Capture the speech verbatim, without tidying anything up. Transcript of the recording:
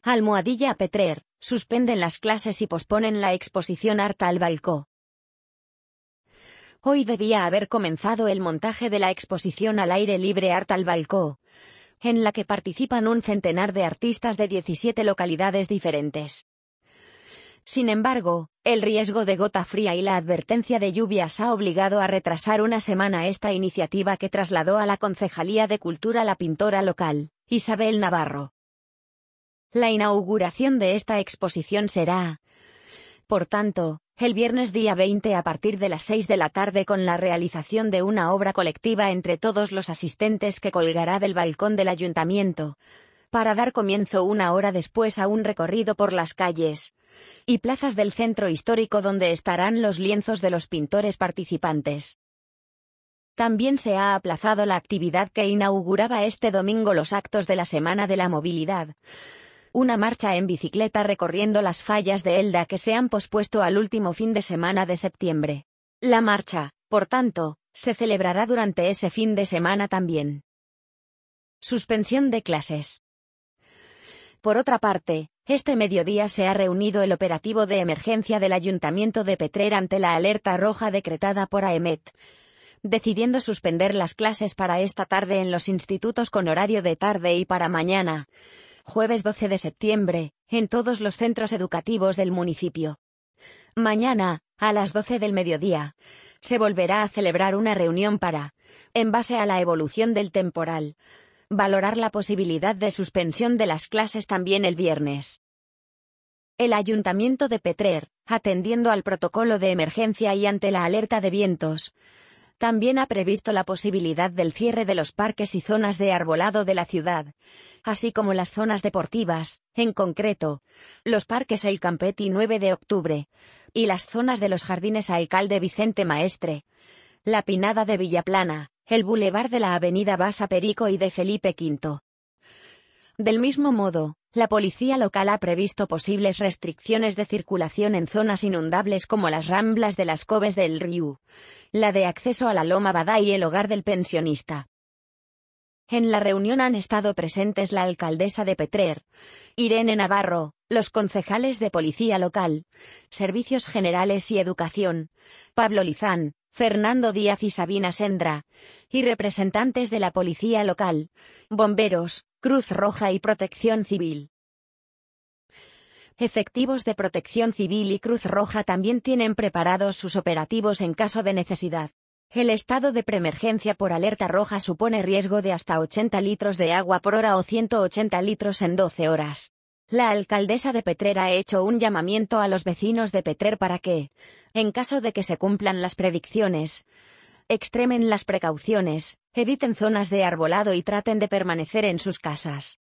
Almohadilla Petrer, suspenden las clases y posponen la exposición Art al Balcó. Hoy debía haber comenzado el montaje de la exposición al aire libre Art al Balcó, en la que participan un centenar de artistas de diecisiete localidades diferentes. Sin embargo, el riesgo de gota fría y la advertencia de lluvias ha obligado a retrasar una semana esta iniciativa que trasladó a la Concejalía de Cultura la pintora local, Isabel Navarro. La inauguración de esta exposición será, por tanto, el viernes día veinte a partir de las seis de la tarde con la realización de una obra colectiva entre todos los asistentes que colgará del balcón del ayuntamiento, para dar comienzo una hora después a un recorrido por las calles y plazas del centro histórico donde estarán los lienzos de los pintores participantes. También se ha aplazado la actividad que inauguraba este domingo los actos de la Semana de la Movilidad, una marcha en bicicleta recorriendo las fallas de Elda que se han pospuesto al último fin de semana de septiembre. La marcha, por tanto, se celebrará durante ese fin de semana también. Suspensión de clases. Por otra parte, este mediodía se ha reunido el operativo de emergencia del Ayuntamiento de Petrer ante la alerta roja decretada por AEMET, decidiendo suspender las clases para esta tarde en los institutos con horario de tarde y para mañana, jueves doce de septiembre, en todos los centros educativos del municipio. Mañana, a las doce del mediodía, se volverá a celebrar una reunión para, en base a la evolución del temporal, valorar la posibilidad de suspensión de las clases también el viernes. El Ayuntamiento de Petrer, atendiendo al protocolo de emergencia y ante la alerta de vientos, también ha previsto la posibilidad del cierre de los parques y zonas de arbolado de la ciudad, así como las zonas deportivas, en concreto, los parques El Campet y nueve de octubre, y las zonas de los jardines Alcalde Vicente Maestre, la Pinada de Villaplana, el bulevar de la avenida Basa Perico y de Felipe quinto. Del mismo modo, la policía local ha previsto posibles restricciones de circulación en zonas inundables como las ramblas de las Coves del Riu, la de acceso a la Loma Badá y el hogar del pensionista. En la reunión han estado presentes la alcaldesa de Petrer, Irene Navarro, los concejales de Policía Local, Servicios Generales y Educación, Pablo Lizán, Fernando Díaz y Sabina Sendra, y representantes de la Policía Local, Bomberos, Cruz Roja y Protección Civil. Efectivos de Protección Civil y Cruz Roja también tienen preparados sus operativos en caso de necesidad. El estado de preemergencia por alerta roja supone riesgo de hasta ochenta litros de agua por hora o ciento ochenta litros en doce horas. La alcaldesa de Petrer ha hecho un llamamiento a los vecinos de Petrer para que, en caso de que se cumplan las predicciones, extremen las precauciones, eviten zonas de arbolado y traten de permanecer en sus casas.